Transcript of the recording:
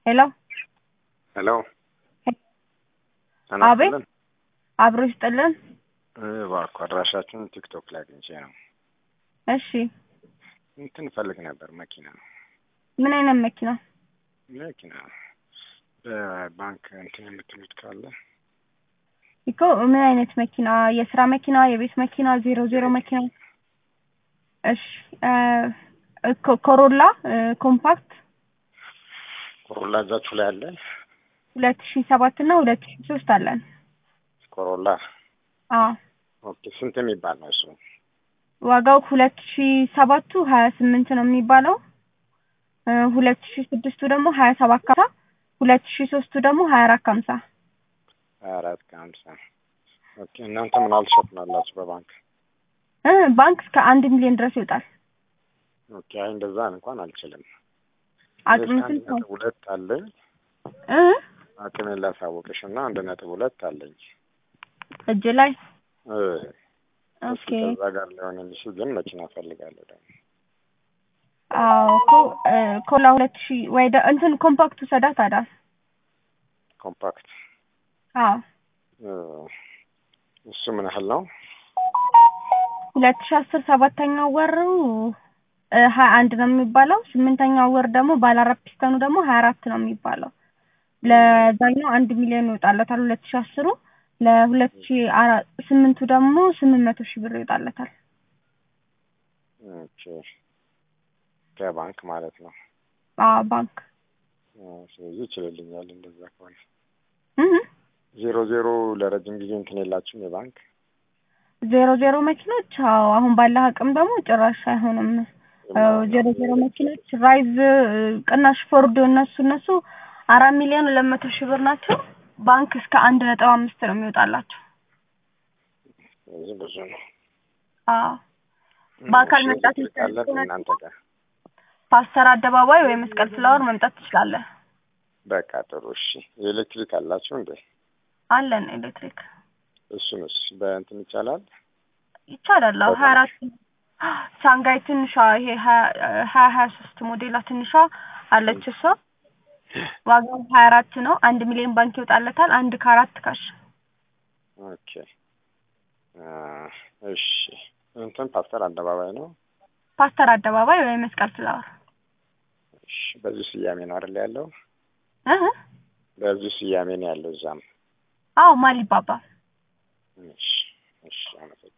ሄሎ ሄሎ አቤት አብሮ ይስጥልን። እባክዎ አድራሻችሁን ቲክቶክ ላይ አግኝቼ ነው። እሺ እንትን ፈልግ ነበር መኪና። ምን አይነት መኪና? መኪና በባንክ እንትን የምትሉት ካለ እኮ ምን አይነት መኪና? የስራ መኪና፣ የቤት መኪና፣ 00 መኪና? እሺ ኮሮላ ኮምፓክት ኮሮላ እዛችሁ ላይ አለ? 2007 እና 2003 አለን። ኮሮላ ኦኬ። ስንት የሚባል ነው እሱ? ዋጋው 2007ቱ 28 ነው የሚባለው። 2006ቱ ደግሞ 27 2003ቱ ደግሞ 24 24 ኦኬ። እናንተ ምን አልሸጥናላችሁ በባንክ? ባንክ እስከ 1 ሚሊዮን ድረስ ይወጣል። ኦኬ። አይ እንደዛ እንኳን አልችልም። አቅምትን ነው 2 አለኝ። አቅሜን ላሳውቅሽና 1.2 አለኝ እጅ ላይ። ኦኬ። ከዛ ጋር ሊሆን የሚችል ግን መኪና ፈልጋለሁ ደግሞ። ኮላ 2000 ወይ እንትን ኮምፓክቱ ሰዳት አዳ ኮምፓክት እሱ ምን ያህል ነው? 2010 7ኛው ወር 21 ነው የሚባለው። 8ኛው ወር ደግሞ ባለ 4 ፒስተኑ ደግሞ 24 ነው የሚባለው። ለዛኛው 1 ሚሊዮን ይወጣለታል 2010። ለ2008ቱ ደግሞ 800,000 ብር ይወጣለታል። ኦኬ። ከባንክ ማለት ነው? ባንክ። ስለዚህ ይችላልኛል እንደዛ ከሆነ። 00 ለረጅም ጊዜ እንትን የላችሁም የባንክ? 00 መኪኖች አሁን ባለ አቅም ደግሞ ጭራሽ አይሆንም። 00 መኪኖች ራይዝ ቅናሽ ፎርዶ እነሱ 4 ሚሊዮን 200,000 ብር ናቸው። ባንክ እስከ 1.5 ነው የሚወጣላቸው። እዚህ ብዙ ነው። በአካል መምጣት ይችላል እናንተ ጋር ፓስተር አደባባይ ወይ መስቀል ፍላወር መምጣት ትችላለህ። በቃ ጥሩ። እሺ። ኤሌክትሪክ አላችሁ እንዴ? አለን ኤሌክትሪክ። እሱንስ በእንትን ይቻላል? ይቻላል። 24 ሻንጋይ ትንሿ ይሄ 2023 ሞዴሏ ትንሿ አለች እሷ። ዋጋው 24 ነው። 1 ሚሊዮን ባንክ ይወጣለታል። 1 ከ4 ካሽ። ኦኬ። እሺ። እንትን ፓስተር አደባባይ ነው? ፓስተር አደባባይ ወይ መስቀል ፍላወር። እሺ። በዚህ ስያሜ ነው አይደል ያለው? በዚህ ስያሜ ነው ያለው እዛም? ማሊ ባባ። እሺ። እሺ።